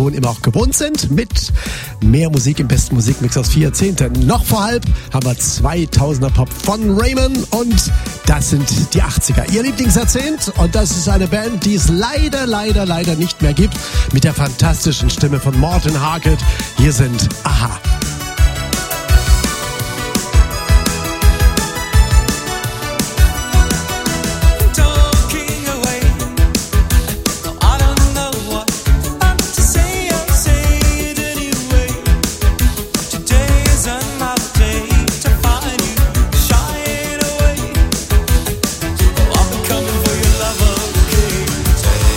Ton immer auch gewohnt sind, mit mehr Musik im besten Musikmix aus 4 Jahrzehnten. Noch vor halb haben wir 2000er Pop von Raymond und das sind die 80er. Ihr Lieblingsjahrzehnt und das ist eine Band, die es leider nicht mehr gibt, mit der fantastischen Stimme von Morten Harkett. Hier sind Aha.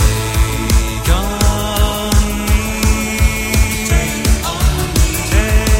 Take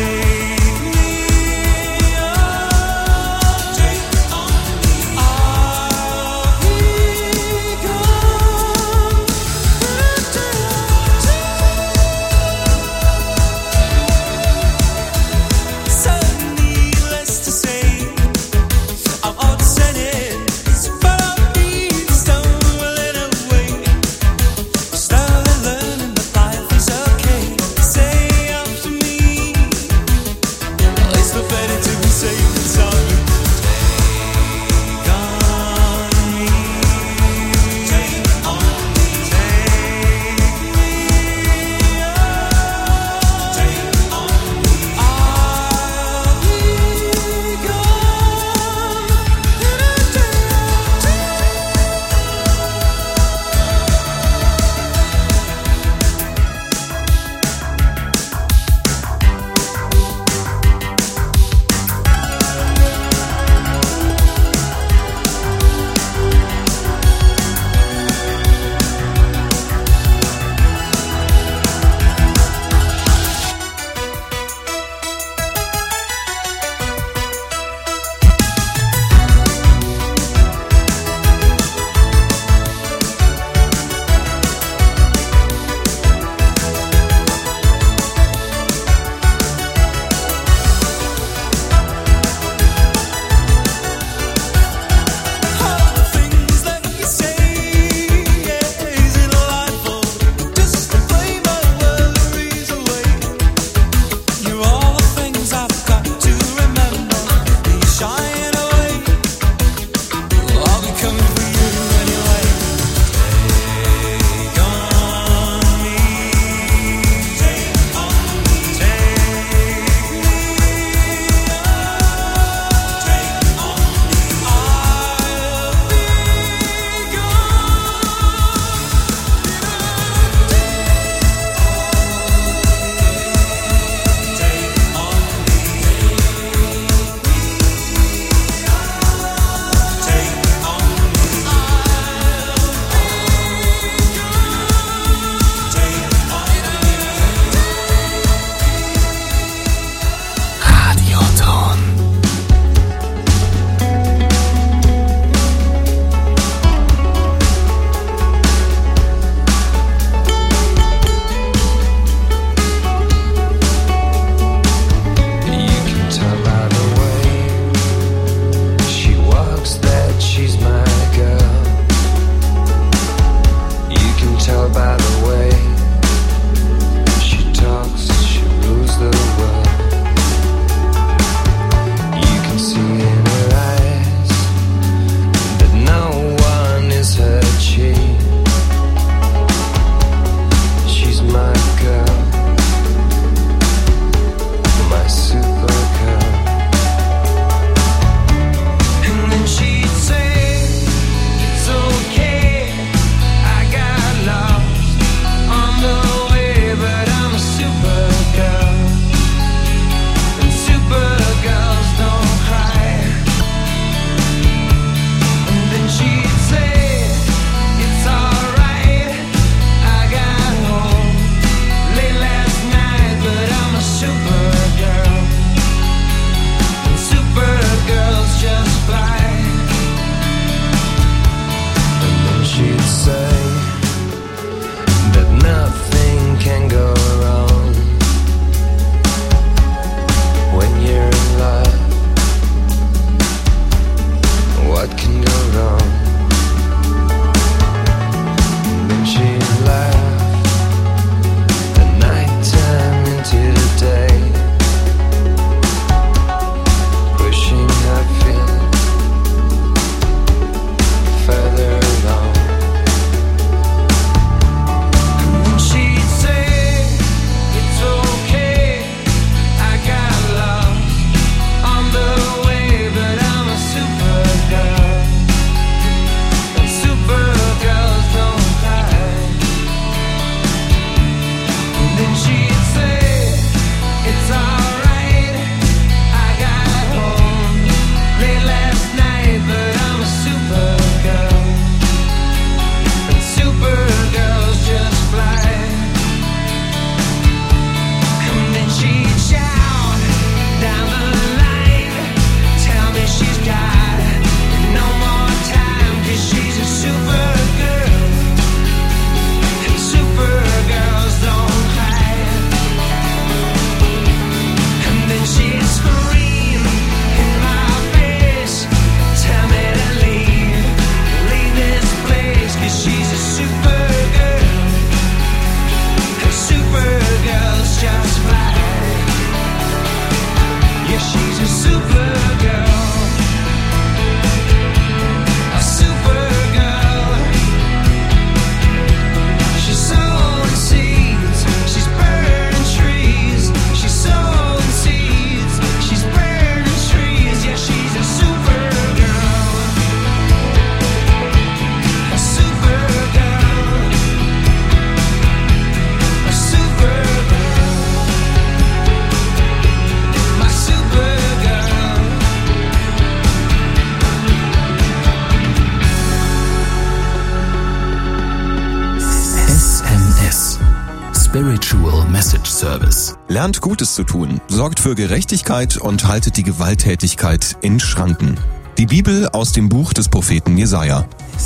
Spiritual Message Service. Lernt Gutes zu tun, sorgt für Gerechtigkeit und haltet die Gewalttätigkeit in Schranken. Die Bibel aus dem Buch des Propheten Jesaja.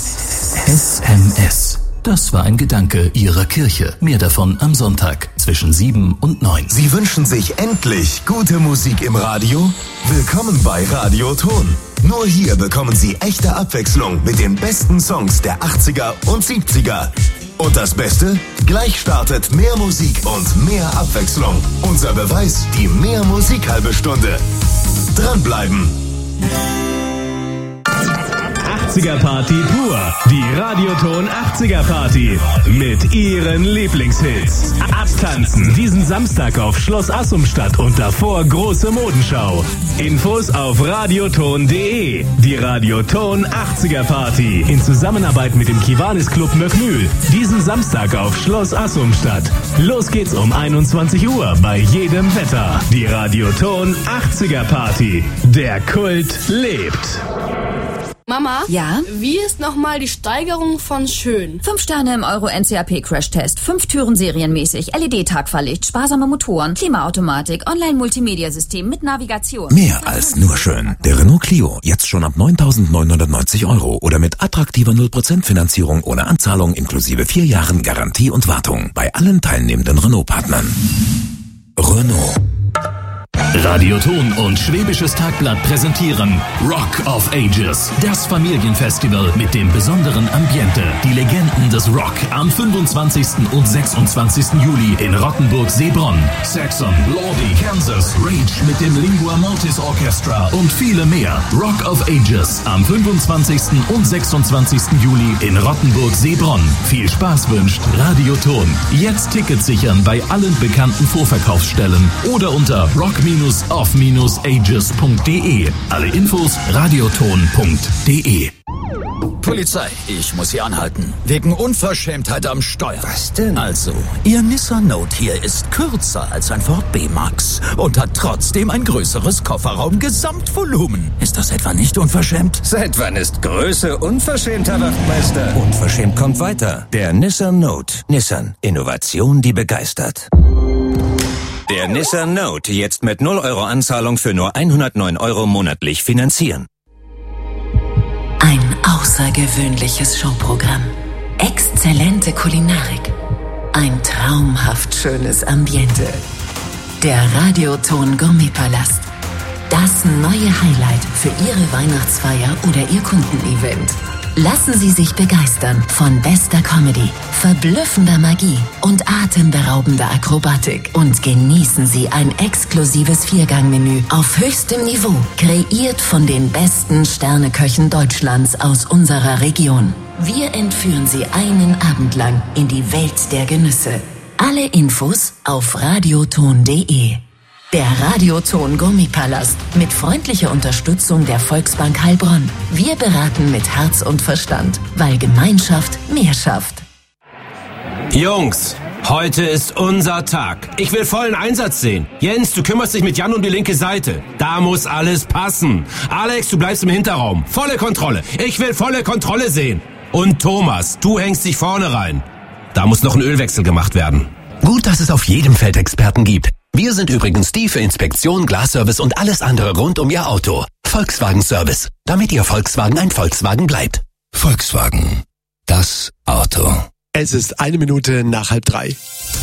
SMS. Das war ein Gedanke Ihrer Kirche. Mehr davon am Sonntag zwischen 7 und 9. Sie wünschen sich endlich gute Musik im Radio? Willkommen bei Radioton. Nur hier bekommen Sie echte Abwechslung mit den besten Songs der 80er und 70er. Und das Beste? Gleich startet mehr Musik und mehr Abwechslung. Unser Beweis, die Mehr Musik halbe Stunde. Dranbleiben. 80er Party pur. Die Radioton 80er Party. Mit ihren Lieblingshits. Abtanzen diesen Samstag auf Schloss Assumstadt und davor große Modenschau. Infos auf radioton.de. Die Radioton 80er Party. In Zusammenarbeit mit dem Kiwanis Club Möckmühl. Diesen Samstag auf Schloss Assumstadt. Los geht's um 21 Uhr bei jedem Wetter. Die Radioton 80er Party. Der Kult lebt. Mama? Ja? Wie ist nochmal die Steigerung von schön? 5 Sterne im Euro-NCAP-Crashtest, 5 Türen serienmäßig, LED-Tagfahrlicht, sparsame Motoren, Klimaautomatik, Online-Multimedia-System mit Navigation. Mehr als nur schön. Der Renault Clio, jetzt schon ab 9.990 € oder mit attraktiver 0% Finanzierung ohne Anzahlung inklusive 4 Jahren Garantie und Wartung bei allen teilnehmenden Renault-Partnern. Renault. Radioton und Schwäbisches Tagblatt präsentieren Rock of Ages, das Familienfestival mit dem besonderen Ambiente. Die Legenden des Rock am 25. und 26. Juli in Rottenburg-Seebronn. Saxon, Lordi, Kansas, Rage mit dem Lingua Mortis Orchestra und viele mehr. Rock of Ages am 25. und 26. Juli in Rottenburg-Seebronn. Viel Spaß wünscht Radioton. Jetzt Tickets sichern bei allen bekannten Vorverkaufsstellen oder unter rock-off-ages.de. Alle Infos radioton.de. Polizei, ich muss Sie anhalten. Wegen Unverschämtheit am Steuer. Was denn? Also, Ihr Nissan Note hier ist kürzer als ein Ford B-Max und hat trotzdem ein größeres Kofferraum-Gesamtvolumen. Ist das etwa nicht unverschämt? Seit wann ist Größe unverschämt, Herr Wachtmeister? Unverschämt kommt weiter. Der Nissan Note. Nissan. Innovation, die begeistert. Der Nissan Note jetzt mit 0 € Anzahlung für nur 109 € monatlich finanzieren. Ein außergewöhnliches Showprogramm. Exzellente Kulinarik. Ein traumhaft schönes Ambiente. Der Radioton Gourmetpalast. Das neue Highlight für Ihre Weihnachtsfeier oder Ihr Kundenevent. Lassen Sie sich begeistern von bester Comedy, verblüffender Magie und atemberaubender Akrobatik und genießen Sie ein exklusives 4-Gang-Menü auf höchstem Niveau, kreiert von den besten Sterneköchen Deutschlands aus unserer Region. Wir entführen Sie einen Abend lang in die Welt der Genüsse. Alle Infos auf radioton.de. Der Radioton Gourmetpalast mit freundlicher Unterstützung der Volksbank Heilbronn. Wir beraten mit Herz und Verstand, weil Gemeinschaft mehr schafft. Jungs, heute ist unser Tag. Ich will vollen Einsatz sehen. Jens, du kümmerst dich mit Jan um die linke Seite. Da muss alles passen. Alex, du bleibst im Hinterraum. Volle Kontrolle. Ich will volle Kontrolle sehen. Und Thomas, du hängst dich vorne rein. Da muss noch ein Ölwechsel gemacht werden. Gut, dass es auf jedem Feld Experten gibt. Wir sind übrigens die für Inspektion, Glasservice und alles andere rund um Ihr Auto. Volkswagen Service, damit Ihr Volkswagen ein Volkswagen bleibt. Volkswagen. Das Auto. Es ist 1 Minute nach 2:30.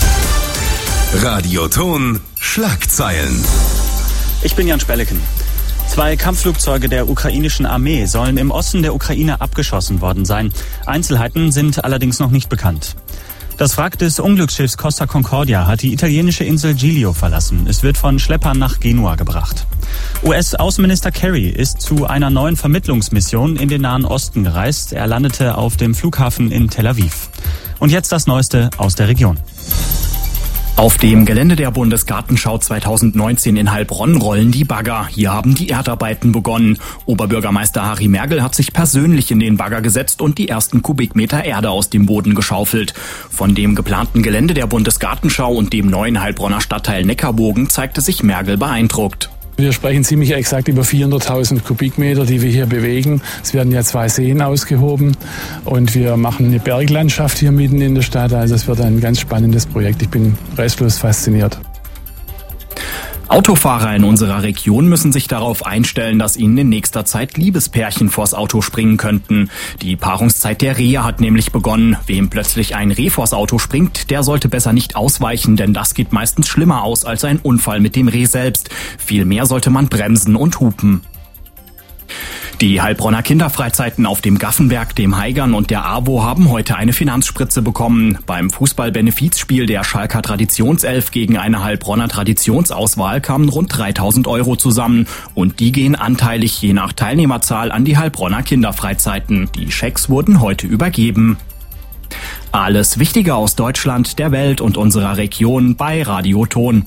Radioton Schlagzeilen. Ich bin Jan Spelleken. 2 Kampfflugzeuge der ukrainischen Armee sollen im Osten der Ukraine abgeschossen worden sein. Einzelheiten sind allerdings noch nicht bekannt. Das Wrack des Unglücksschiffs Costa Concordia hat die italienische Insel Giglio verlassen. Es wird von Schleppern nach Genua gebracht. US-Außenminister Kerry ist zu einer neuen Vermittlungsmission in den Nahen Osten gereist. Er landete auf dem Flughafen in Tel Aviv. Und jetzt das Neueste aus der Region. Auf dem Gelände der Bundesgartenschau 2019 in Heilbronn rollen die Bagger. Hier haben die Erdarbeiten begonnen. Oberbürgermeister Harry Mergel hat sich persönlich in den Bagger gesetzt und die ersten Kubikmeter Erde aus dem Boden geschaufelt. Von dem geplanten Gelände der Bundesgartenschau und dem neuen Heilbronner Stadtteil Neckarbogen zeigte sich Mergel beeindruckt. Wir sprechen ziemlich exakt über 400.000 Kubikmeter, die wir hier bewegen. Es werden ja 2 Seen ausgehoben und wir machen eine Berglandschaft hier mitten in der Stadt. Also es wird ein ganz spannendes Projekt. Ich bin restlos fasziniert. Autofahrer in unserer Region müssen sich darauf einstellen, dass ihnen in nächster Zeit Liebespärchen vors Auto springen könnten. Die Paarungszeit der Rehe hat nämlich begonnen. Wem plötzlich ein Reh vors Auto springt, der sollte besser nicht ausweichen, denn das geht meistens schlimmer aus als ein Unfall mit dem Reh selbst. Vielmehr sollte man bremsen und hupen. Die Heilbronner Kinderfreizeiten auf dem Gaffenberg, dem Heigern und der AWO haben heute eine Finanzspritze bekommen. Beim Fußball-Benefizspiel der Schalker Traditionself gegen eine Heilbronner Traditionsauswahl kamen rund 3.000 € zusammen. Und die gehen anteilig je nach Teilnehmerzahl an die Heilbronner Kinderfreizeiten. Die Schecks wurden heute übergeben. Alles Wichtige aus Deutschland, der Welt und unserer Region bei Radio Ton.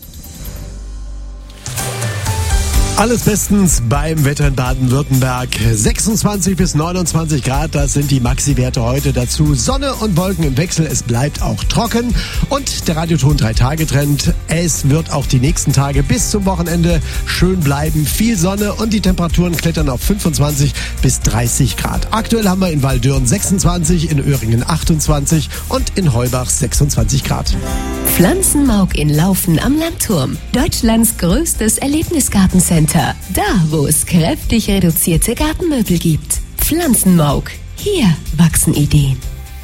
Alles bestens beim Wetter in Baden-Württemberg. 26 bis 29 Grad, das sind die Maxi-Werte heute. Dazu Sonne und Wolken im Wechsel. Es bleibt auch trocken. Und der Radioton 3-Tage-Trend. Es wird auch die nächsten Tage bis zum Wochenende schön bleiben. Viel Sonne und die Temperaturen klettern auf 25 bis 30 Grad. Aktuell haben wir in Waldürn 26, in Öhringen 28 und in Heubach 26 Grad. Pflanzenmauk in Laufen am Landturm. Deutschlands größtes Erlebnisgartencenter. Da, wo es kräftig reduzierte Gartenmöbel gibt. Pflanzenmauk. Hier wachsen Ideen.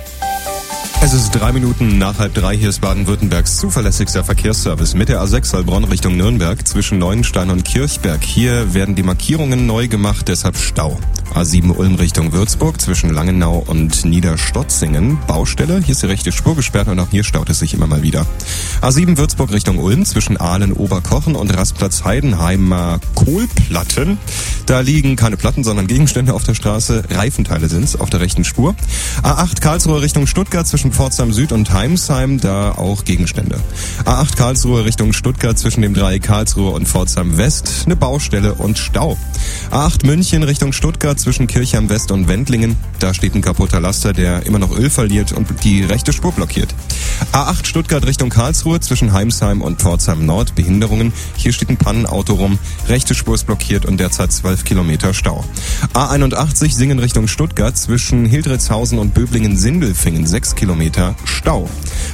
Es ist 3 Minuten nach 2:30. Hier ist Baden-Württembergs zuverlässigster Verkehrsservice mit der A6 Heilbronn Richtung Nürnberg zwischen Neuenstein und Kirchberg. Hier werden die Markierungen neu gemacht, deshalb Stau. A7 Ulm Richtung Würzburg zwischen Langenau und Niederstotzingen. Baustelle, hier ist die rechte Spur gesperrt und auch hier staut es sich immer mal wieder. A7 Würzburg Richtung Ulm zwischen Ahlen Oberkochen und Rastplatz Heidenheimer Kohlplatten. Da liegen keine Platten, sondern Gegenstände auf der Straße. Reifenteile sind's auf der rechten Spur. A8 Karlsruhe Richtung Stuttgart zwischen Pforzheim Süd und Heimsheim, da auch Gegenstände. A8 Karlsruhe Richtung Stuttgart zwischen dem Dreieck Karlsruhe und Pforzheim West, eine Baustelle und Stau. A8 München Richtung Stuttgart zwischen Kirchheim West und Wendlingen, da steht ein kaputter Laster, der immer noch Öl verliert und die rechte Spur blockiert. A8 Stuttgart Richtung Karlsruhe zwischen Heimsheim und Pforzheim Nord, Behinderungen, hier steht ein Pannenauto rum, rechte Spur ist blockiert und derzeit 12 Kilometer Stau. A81 Singen Richtung Stuttgart zwischen Hildritzhausen und Böblingen-Sindelfingen, 6 Kilometer Stau.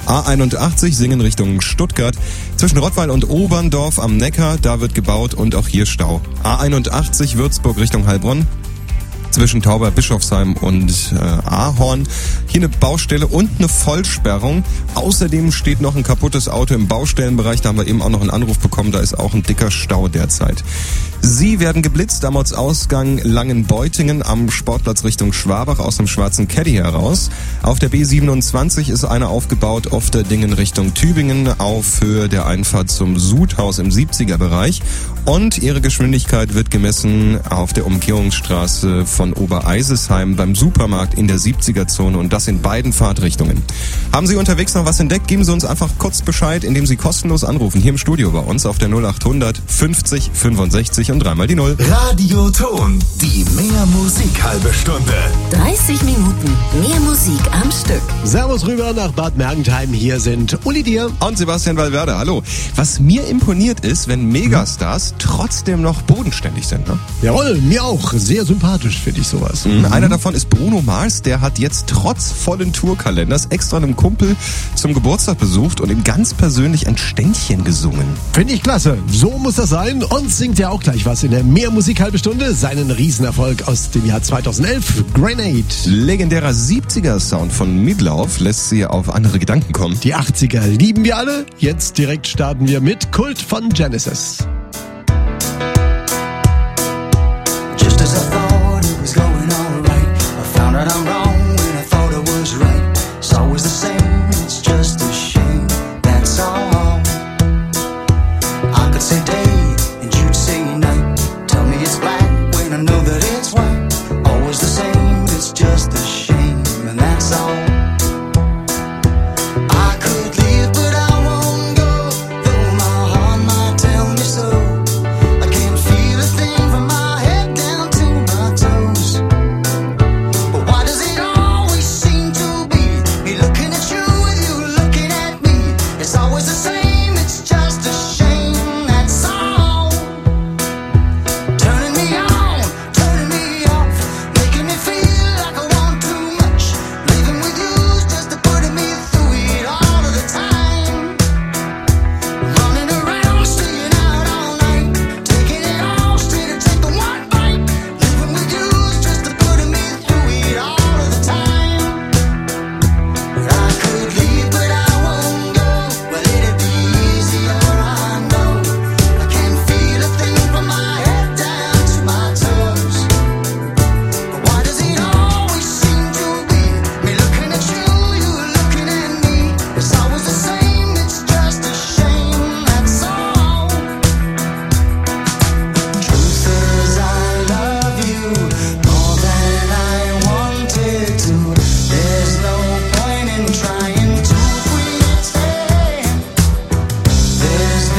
A81 Singen Richtung Stuttgart zwischen Rottweil und Oberndorf am Neckar, da wird gebaut und auch hier Stau. A81 Würzburg Richtung Heilbronn zwischen Tauber-Bischofsheim und Ahorn. Hier eine Baustelle und eine Vollsperrung. Außerdem steht noch ein kaputtes Auto im Baustellenbereich. Da haben wir eben auch noch einen Anruf bekommen. Da ist auch ein dicker Stau derzeit. Sie werden geblitzt am Ortsausgang Langenbeutingen am Sportplatz Richtung Schwabach aus dem schwarzen Caddy heraus. Auf der B27 ist einer aufgebaut, Ofterdingen Richtung Tübingen auf Höhe der Einfahrt zum Sudhaus im 70er-Bereich. Und ihre Geschwindigkeit wird gemessen auf der Umgehungsstraße von Obereisesheim beim Supermarkt in der 70er-Zone und das in beiden Fahrtrichtungen. Haben Sie unterwegs noch was entdeckt? Geben Sie uns einfach kurz Bescheid, indem Sie kostenlos anrufen. Hier im Studio bei uns auf der 0800 50 65 und 3 mal die 0. Radio Ton, die mehr Musik halbe Stunde. 30 Minuten mehr Musik am Stück. Servus rüber nach Bad Mergentheim. Hier sind Uli Dier und Sebastian Valverde. Hallo. Was mir imponiert ist, wenn Megastars trotzdem noch bodenständig sind. Ne? Jawohl, mir auch. Sehr sympathisch finde ich sowas. Einer davon ist Bruno Mars. Der hat jetzt trotz vollen Tourkalenders extra einem Kumpel zum Geburtstag besucht und ihm ganz persönlich ein Ständchen gesungen. Finde ich klasse. So muss das sein. Und singt ja auch gleich was in der Mehr Musik halbe Stunde. Seinen Riesenerfolg aus dem Jahr 2011. Grenade. Legendärer 70er-Sound von Midlauf lässt sie auf andere Gedanken kommen. Die 80er lieben wir alle. Jetzt direkt starten wir mit Kult von Genesis. Just as I thought it was going all right, I found out I'm wrong when I thought I was right. It's always the same, it's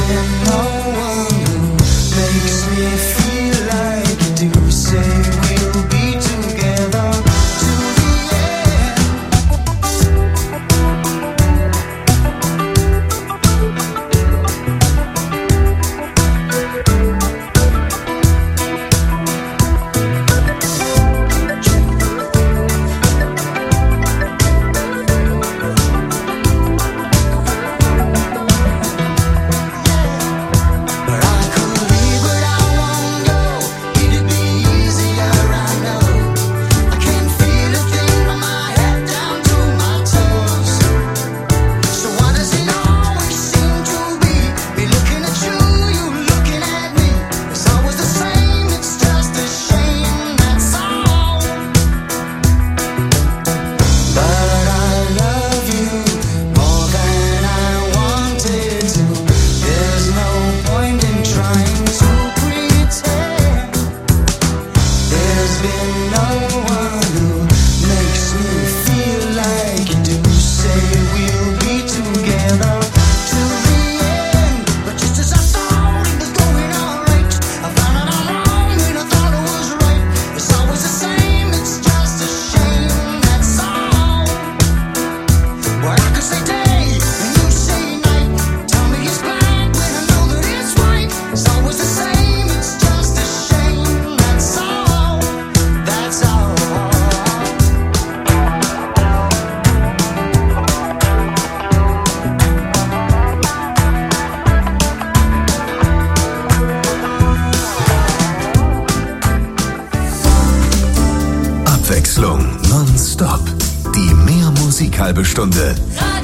Abwechslung nonstop. Die Mehr Musik halbe Stunde.